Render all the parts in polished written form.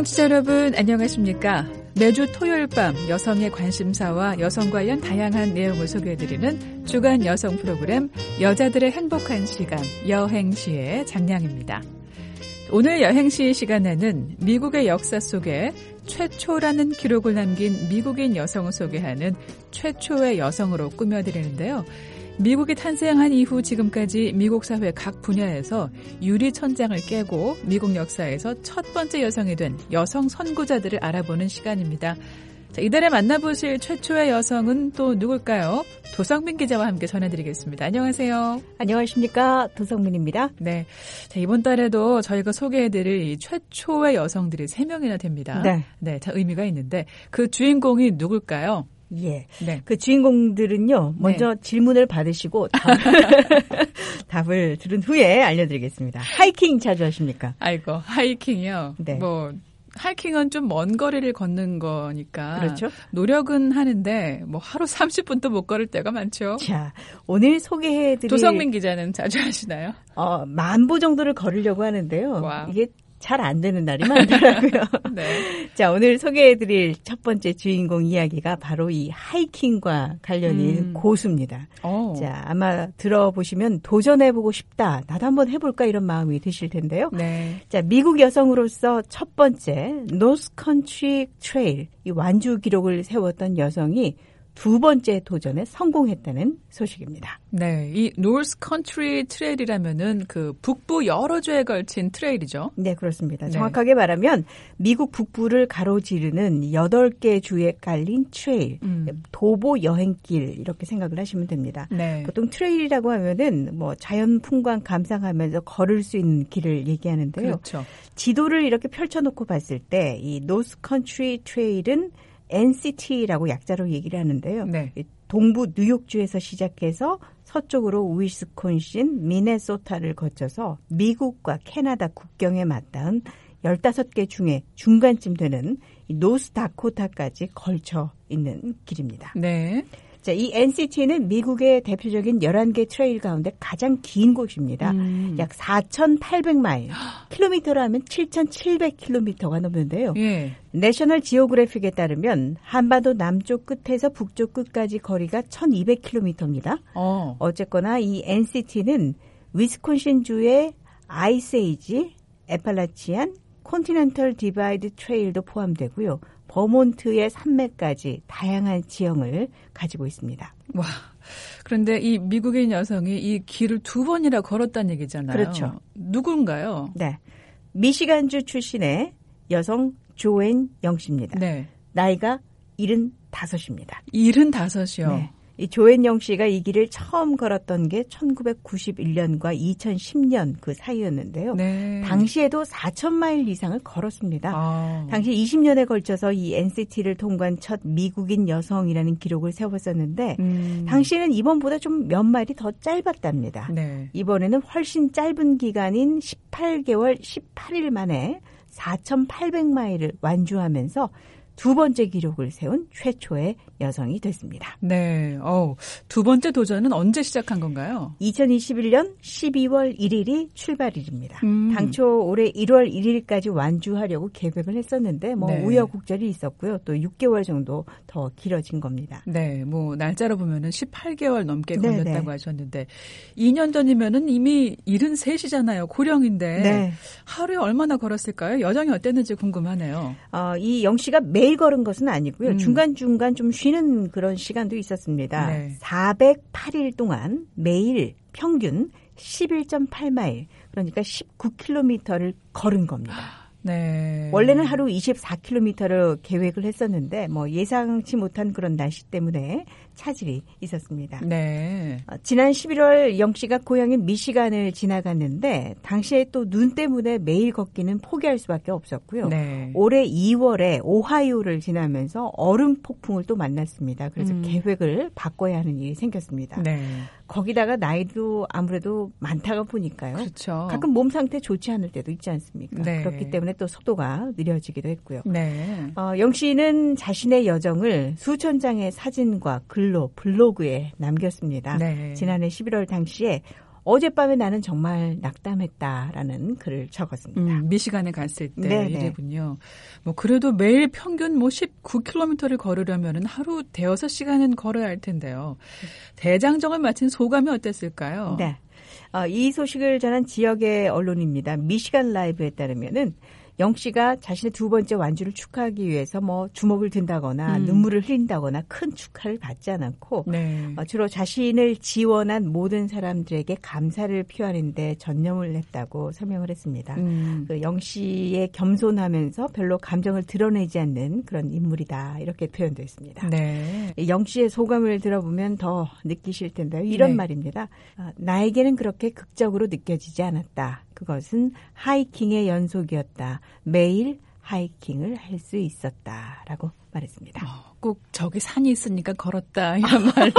청취자 여러분 안녕하십니까? 매주 토요일 밤 여성의 관심사와 여성 관련 다양한 내용을 소개해드리는 주간 여성 프로그램 여자들의 행복한 시간 여행시의 장량입니다. 오늘 여행시 시간에는 미국의 역사 속에 최초라는 기록을 남긴 미국인 여성을 소개하는 최초의 여성으로 꾸며드리는데요. 미국이 탄생한 이후 지금까지 미국 사회 각 분야에서 유리천장을 깨고 미국 역사에서 첫 번째 여성이 된 여성 선구자들을 알아보는 시간입니다. 자, 이달에 만나보실 최초의 여성은 또 누굴까요? 도성민 기자와 함께 전해드리겠습니다. 안녕하세요. 안녕하십니까. 도성민입니다. 네, 자, 이번 달에도 저희가 소개해드릴 이 최초의 여성들이 3명이나 됩니다. 네, 자, 의미가 있는데 그 주인공이 누굴까요? 예. 네. 그 주인공들은요, 먼저 질문을 받으시고 답을 들은 후에 알려드리겠습니다. 하이킹 자주 하십니까? 아이고, 하이킹이요? 네. 하이킹은 좀 먼 거리를 걷는 거니까. 그렇죠. 노력은 하는데, 하루 30분도 못 걸을 때가 많죠. 자, 오늘 소개해드릴. 도성민 기자는 자주 하시나요? 10,000보 정도를 걸으려고 하는데요. 와. 이게 잘 안 되는 날이 많더라고요. 네. 자, 오늘 소개해드릴 첫 번째 주인공 이야기가 바로 이 하이킹과 관련이 있는 고수입니다. 자, 아마 들어보시면 도전해보고 싶다. 나도 한번 해볼까 이런 마음이 드실 텐데요. 네. 자, 미국 여성으로서 첫 번째 노스 컨트리 트레일, 이 완주 기록을 세웠던 여성이 두 번째 도전에 성공했다는 소식입니다. 네, 이 노스 컨트리 트레일이라면은 그 북부 여러 주에 걸친 트레일이죠. 네, 그렇습니다. 네. 정확하게 말하면 미국 북부를 가로지르는 8개 주에 깔린 트레일, 도보 여행길 이렇게 생각을 하시면 됩니다. 네. 보통 트레일이라고 하면은 자연 풍광 감상하면서 걸을 수 있는 길을 얘기하는데요. 그렇죠. 지도를 이렇게 펼쳐놓고 봤을 때 이 노스 컨트리 트레일은 NCT라고 약자로 얘기를 하는데요. 네. 동부 뉴욕주에서 시작해서 서쪽으로 위스콘신, 미네소타를 거쳐서 미국과 캐나다 국경에 맞닿은 15개 중에 중간쯤 되는 이 노스다코타까지 걸쳐 있는 길입니다. 네. 자, 이 NCT는 미국의 대표적인 11개 트레일 가운데 가장 긴 곳입니다. 약 4,800마일, 킬로미터로 하면 7,700km가 넘는데요. 예. 내셔널 지오그래픽에 따르면 한반도 남쪽 끝에서 북쪽 끝까지 거리가 1,200km입니다. 어쨌거나 이 NCT는 위스콘신주의 아이스에이지, 애팔라치안, 콘티넨털 디바이드 트레일도 포함되고요. 버몬트의 산맥까지 다양한 지형을 가지고 있습니다. 와, 그런데 이 미국인 여성이 이 길을 2번이나 걸었다는 얘기잖아요. 그렇죠. 누군가요? 네, 미시간주 출신의 여성 조앤 영 씨입니다. 네. 나이가 75입니다. 75이요? 네. 이 조앤 영 씨가 이 길을 처음 걸었던 게 1991년과 2010년 그 사이였는데요. 네. 당시에도 4,000마일 이상을 걸었습니다. 당시 20년에 걸쳐서 이 NCT를 통과한 첫 미국인 여성이라는 기록을 세웠었는데 당시에는 이번보다 좀 몇 마일이 더 짧았답니다. 네. 이번에는 훨씬 짧은 기간인 18개월 18일 만에 4,800마일을 완주하면서 두 번째 기록을 세운 최초의 여성이 됐습니다. 네. 두 번째 도전은 언제 시작한 건가요? 2021년 12월 1일이 출발일입니다. 당초 올해 1월 1일까지 완주하려고 계획을 했었는데 네. 우여곡절이 있었고요. 또 6개월 정도 더 길어진 겁니다. 네. 날짜로 보면은 18개월 넘게 네, 걸렸다고 네. 하셨는데 2년 전이면은 이미 73이잖아요. 고령인데 네. 하루에 얼마나 걸었을까요? 여정이 어땠는지 궁금하네요. 이 영 씨가 매일 걸은 것은 아니고요. 중간중간 좀 쉬는 그런 시간도 있었습니다. 네. 408일 동안 매일 평균 11.8마일, 그러니까 19km를 걸은 겁니다. 네. 원래는 하루 24km를 계획을 했었는데 예상치 못한 그런 날씨 때문에 차질이 있었습니다. 네. 지난 11월 영 씨가 고향인 미시간을 지나갔는데 당시에 또 눈 때문에 매일 걷기는 포기할 수밖에 없었고요. 네. 올해 2월에 오하이오를 지나면서 얼음 폭풍을 또 만났습니다. 그래서 계획을 바꿔야 하는 일이 생겼습니다. 네. 거기다가 나이도 아무래도 많다가 보니까요. 그렇죠. 가끔 몸 상태 좋지 않을 때도 있지 않습니까? 네. 그렇기 때문에 또 속도가 느려지기도 했고요. 네. 영 씨는 자신의 여정을 수천 장의 사진과 글로 블로그에 남겼습니다. 네. 지난해 11월 당시에 어젯밤에 나는 정말 낙담했다라는 글을 적었습니다. 미시간에 갔을 때 일이군요. 뭐 그래도 매일 평균 19km를 걸으려면 하루 대여섯 시간은 걸어야 할 텐데요. 대장정을 마친 소감이 어땠을까요? 네. 이 소식을 전한 지역의 언론입니다. 미시간 라이브에 따르면은 영 씨가 자신의 두 번째 완주를 축하하기 위해서 뭐 주먹을 든다거나 눈물을 흘린다거나 큰 축하를 받지 않았고 주로 자신을 지원한 모든 사람들에게 감사를 표하는 데 전념을 했다고 설명을 했습니다. 그 영 씨의 겸손하면서 별로 감정을 드러내지 않는 그런 인물이다 이렇게 표현됐습니다. 네. 영 씨의 소감을 들어보면 더 느끼실 텐데요. 이런 말입니다. 나에게는 그렇게 극적으로 느껴지지 않았다. 그것은 하이킹의 연속이었다. 매일 하이킹을 할 수 있었다라고 말했습니다. 꼭 저기 산이 있으니까 걸었다 이런 말을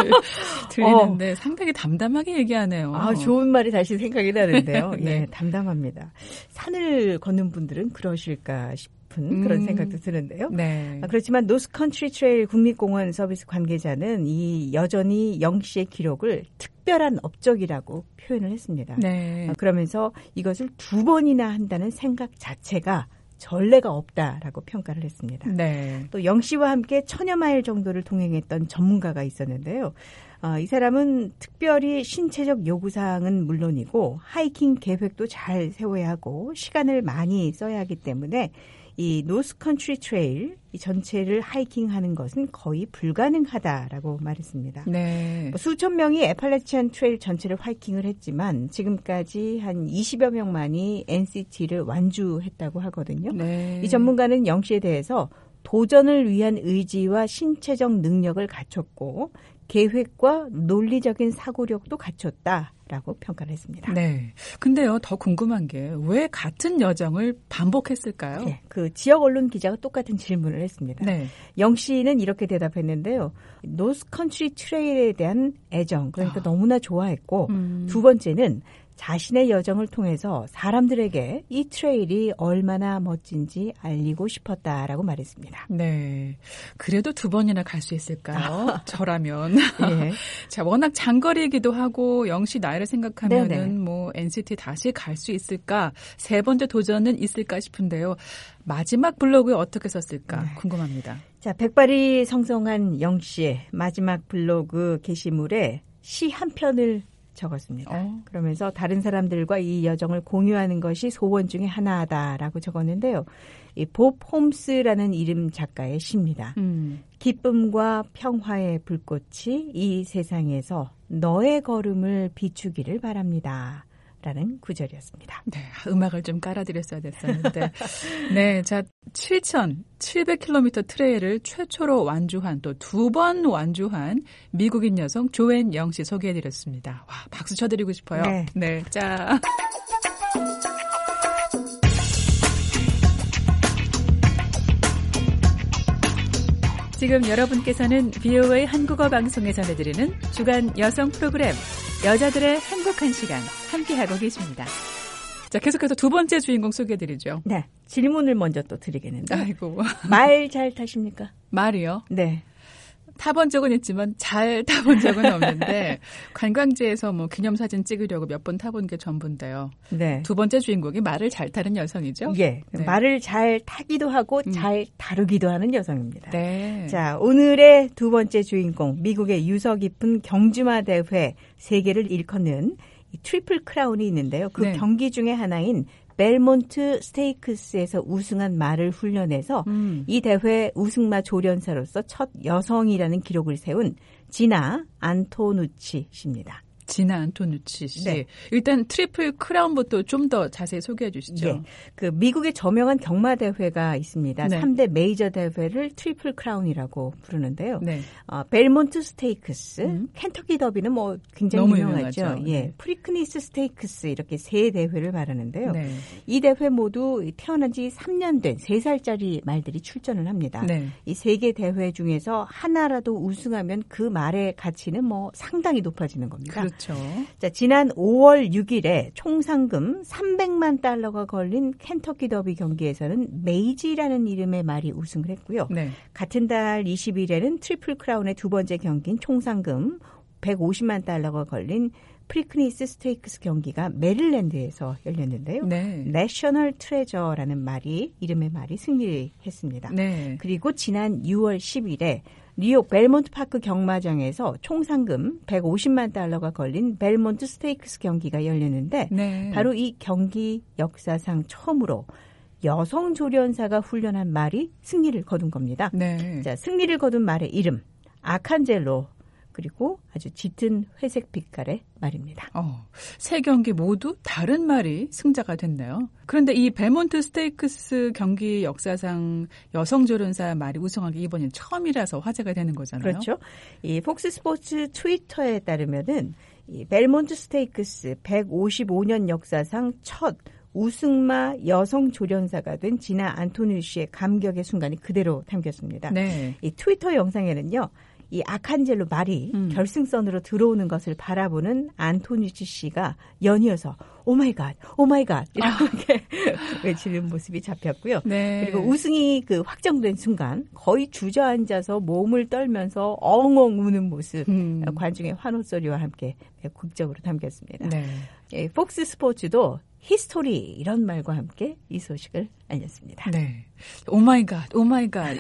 들리는데 상당히 담담하게 얘기하네요. 좋은 말이 다시 생각이 나는데요. 네. 예, 담담합니다. 산을 걷는 분들은 그러실까 싶은 그런 생각도 드는데요. 네. 그렇지만 노스컨트리 트레일 국립공원 서비스 관계자는 여전히 영 씨의 기록을 특별한 업적이라고 표현을 했습니다. 네. 그러면서 이것을 2번이나 한다는 생각 자체가 전례가 없다라고 평가를 했습니다. 네. 또 영 씨와 함께 1000여 마일 정도를 동행했던 전문가가 있었는데요. 이 사람은 특별히 신체적 요구사항은 물론이고 하이킹 계획도 잘 세워야 하고 시간을 많이 써야 하기 때문에 이 노스컨트리 트레일 이 전체를 하이킹하는 것은 거의 불가능하다라고 말했습니다. 네. 수천 명이 애팔레치안 트레일 전체를 하이킹을 했지만 지금까지 한 20여 명만이 NCT를 완주했다고 하거든요. 네. 이 전문가는 영 씨에 대해서 도전을 위한 의지와 신체적 능력을 갖췄고 계획과 논리적인 사고력도 갖췄다라고 평가를 했습니다. 네. 근데요, 더 궁금한 게 왜 같은 여정을 반복했을까요? 네. 그 지역 언론 기자가 똑같은 질문을 했습니다. 네. 영 씨는 이렇게 대답했는데요. 노스컨트리 트레일에 대한 애정, 그러니까 너무나 좋아했고 두 번째는 자신의 여정을 통해서 사람들에게 이 트레일이 얼마나 멋진지 알리고 싶었다라고 말했습니다. 네. 그래도 2번이나 갈 수 있을까요? 저라면. 예. 자, 워낙 장거리이기도 하고 영시 나이를 생각하면은 뭐 NCT 다시 갈 수 있을까? 3번째 도전은 있을까 싶은데요. 마지막 블로그에 어떻게 썼을까 궁금합니다. 자, 백발이 성성한 영 씨의 마지막 블로그 게시물에 시 한 편을 적었습니다. 그러면서 다른 사람들과 이 여정을 공유하는 것이 소원 중에 하나다라고 적었는데요. 이 봅 홈스라는 이름 작가의 시입니다. 기쁨과 평화의 불꽃이 이 세상에서 너의 걸음을 비추기를 바랍니다. 라는 구절이었습니다. 네, 음악을 좀 깔아드렸어야 됐었는데. 네, 자, 7,700km 트레일을 최초로 완주한 또 2번 완주한 미국인 여성 조앤 영 씨 소개해드렸습니다. 와, 박수 쳐드리고 싶어요. 네, 자. 지금 여러분께서는 VOA 한국어 방송에 전해드리는 주간 여성 프로그램 여자들의 행복한 시간 함께하고 계십니다. 자, 계속해서 2번째 주인공 소개해드리죠. 네, 질문을 먼저 또 드리겠는데. 아이고. 말 잘 타십니까? 말이요? 네. 타본 적은 있지만 잘 타본 적은 없는데 관광지에서 뭐 기념사진 찍으려고 몇 번 타본 게 전부인데요. 네. 2번째 주인공이 말을 잘 타는 여성이죠. 예. 네. 말을 잘 타기도 하고 잘 다루기도 하는 여성입니다. 네. 자, 오늘의 2번째 주인공 미국의 유서 깊은 경주마 대회 3개를 일컫는 이 트리플 크라운이 있는데요. 그 경기 중에 하나인 벨몬트 스테이크스에서 우승한 말을 훈련해서 이 대회 우승마 조련사로서 첫 여성이라는 기록을 세운 지나 안토누치 씨입니다. 지나 안토누치 씨. 네. 일단 트리플 크라운부터 좀 더 자세히 소개해 주시죠. 네. 그 미국의 저명한 경마 대회가 있습니다. 네. 3대 메이저 대회를 트리플 크라운이라고 부르는데요. 네. 벨몬트 스테이크스, 켄터키 더비는 뭐 굉장히 너무 유명하죠. 예. 네. 프리크니스 스테이크스 이렇게 3대회를 말하는데요. 네. 이 대회 모두 태어난 지 3년 된 3살짜리 말들이 출전을 합니다. 네. 이 3개 대회 중에서 하나라도 우승하면 그 말의 가치는 뭐 상당히 높아지는 겁니다. 그렇죠. 자, 지난 5월 6일에 총 상금 300만 달러가 걸린 켄터키 더비 경기에서는 메이지라는 이름의 말이 우승을 했고요. 네. 같은 달 20일에는 트리플 크라운의 2번째 경기인 총 상금 150만 달러가 걸린 프리크니스 스테이크스 경기가 메릴랜드에서 열렸는데요. 네. 내셔널 트레저라는 이름의 말이 승리했습니다. 네. 그리고 지난 6월 10일에 뉴욕 벨몬트 파크 경마장에서 총 상금 150만 달러가 걸린 벨몬트 스테이크스 경기가 열렸는데 네. 바로 이 경기 역사상 처음으로 여성 조련사가 훈련한 말이 승리를 거둔 겁니다. 네. 자, 승리를 거둔 말의 이름 아칸젤로 그리고 아주 짙은 회색 빛깔의 말입니다. 세 경기 모두 다른 말이 승자가 됐네요. 그런데 이 벨몬트 스테이크스 경기 역사상 여성 조련사 말이 우승한 게 이번엔 처음이라서 화제가 되는 거잖아요. 그렇죠. 이 폭스 스포츠 트위터에 따르면은 이 벨몬트 스테이크스 155년 역사상 첫 우승마 여성 조련사가 된 지나 안토누치의 감격의 순간이 그대로 담겼습니다. 네. 이 트위터 영상에는요. 이 아칸젤로 말이 결승선으로 들어오는 것을 바라보는 안토누치 씨가 연이어서 오마이갓 오마이갓 이렇게 외치는 모습이 잡혔고요. 네. 그리고 우승이 확정된 순간 거의 주저앉아서 몸을 떨면서 엉엉 우는 모습 관중의 환호 소리와 함께 극적으로 담겼습니다. 네. 예, 폭스 스포츠도 히스토리 이런 말과 함께 이 소식을 알렸습니다. 네. 오마이갓, 오마이갓.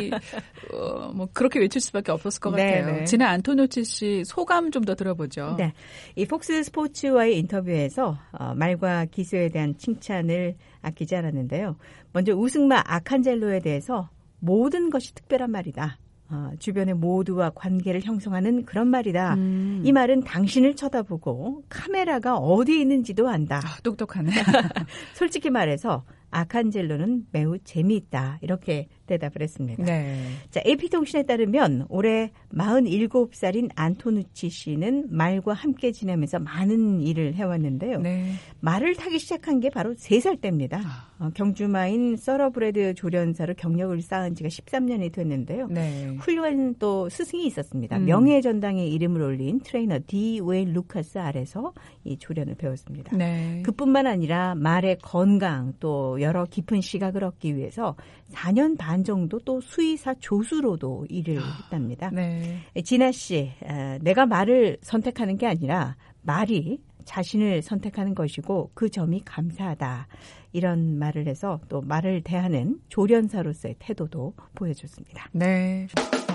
뭐 그렇게 외칠 수밖에 없었을 것 같아요. 네네. 지난 안토누치 씨 소감 좀 더 들어보죠. 네. 이 폭스 스포츠와의 인터뷰에서 말과 기술에 대한 칭찬을 아끼지 않았는데요. 먼저 우승마 아칸젤로에 대해서 모든 것이 특별한 말이다. 주변의 모두와 관계를 형성하는 그런 말이다. 이 말은 당신을 쳐다보고 카메라가 어디 있는지도 안다. 똑똑하네. 솔직히 말해서 아칸젤로는 매우 재미있다. 이렇게 대답을 했습니다. 네. 자, AP통신에 따르면 올해 47살인 안토누치 씨는 말과 함께 지내면서 많은 일을 해왔는데요. 네. 말을 타기 시작한 게 바로 3살 때입니다. 경주마인 서러브레드 조련사로 경력을 쌓은 지가 13년이 됐는데요. 네. 훌륭한 또 스승이 있었습니다. 명예전당에 이름을 올린 트레이너 D. 웨인 루카스 아래서 이 조련을 배웠습니다. 네. 그뿐만 아니라 말의 건강 또 여러 깊은 시각을 얻기 위해서 4년 반 정도 또 수의사 조수로도 일을 했답니다. 네. 진아 씨, 내가 말을 선택하는 게 아니라 말이 자신을 선택하는 것이고 그 점이 감사하다. 이런 말을 해서 또 말을 대하는 조련사로서의 태도도 보여줬습니다. 네.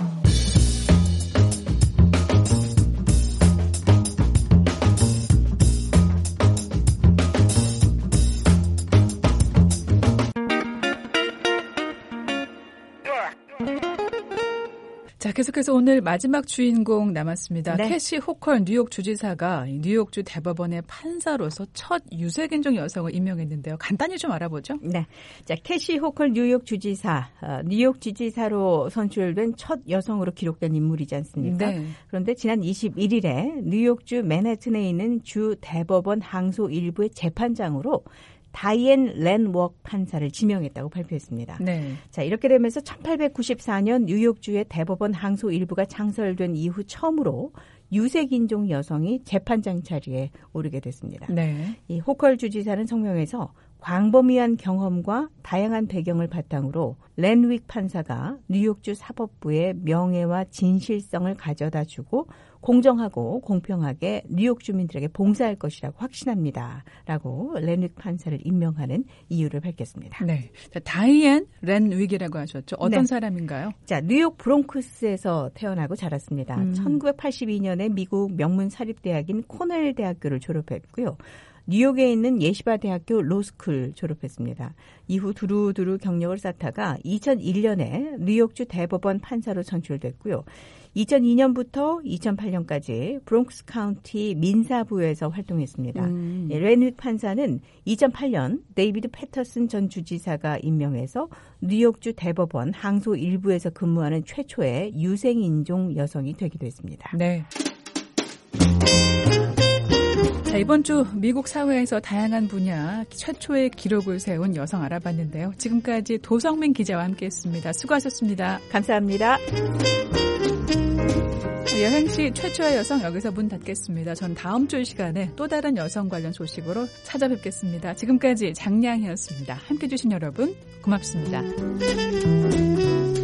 자, 계속해서 오늘 마지막 주인공 남았습니다. 네. 캐시 호컬 뉴욕 주지사가 뉴욕주 대법원의 판사로서 첫 유색인종 여성을 임명했는데요. 간단히 좀 알아보죠. 네. 자, 캐시 호컬 뉴욕 주지사, 뉴욕 지지사로 선출된 첫 여성으로 기록된 인물이지 않습니까? 네. 그런데 지난 21일에 뉴욕주 맨해튼에 있는 주 대법원 항소 1부의 재판장으로 다이앤 랜웍 판사를 지명했다고 발표했습니다. 네. 자, 이렇게 되면서 1894년 뉴욕주의 대법원 항소 1부가 창설된 이후 처음으로 유색인종 여성이 재판장 자리에 오르게 됐습니다. 네. 이 호컬 주지사는 성명에서 광범위한 경험과 다양한 배경을 바탕으로 랜윅 판사가 뉴욕주 사법부의 명예와 진실성을 가져다주고 공정하고 공평하게 뉴욕 주민들에게 봉사할 것이라고 확신합니다. 라고 랜윅 판사를 임명하는 이유를 밝혔습니다. 네. 자, 다이앤 랜윅이라고 하셨죠. 어떤 네. 사람인가요? 자, 뉴욕 브롱크스에서 태어나고 자랐습니다. 1982년에 미국 명문 사립대학인 코넬 대학교를 졸업했고요. 뉴욕에 있는 예시바 대학교 로스쿨 졸업했습니다. 이후 두루두루 경력을 쌓다가 2001년에 뉴욕주 대법원 판사로 선출됐고요. 2002년부터 2008년까지 브롱크스 카운티 민사부에서 활동했습니다. 랜윅 판사는 2008년 데이비드 패터슨 전 주지사가 임명해서 뉴욕주 대법원 항소 1부에서 근무하는 최초의 유색인종 여성이 되기도 했습니다. 네. 자, 이번 주 미국 사회에서 다양한 분야 최초의 기록을 세운 여성 알아봤는데요. 지금까지 도성민 기자와 함께했습니다. 수고하셨습니다. 감사합니다. 여행시 최초의 여성 여기서 문 닫겠습니다. 전 다음 주 시간에 또 다른 여성 관련 소식으로 찾아뵙겠습니다. 지금까지 장량이었습니다. 함께해 주신 여러분 고맙습니다.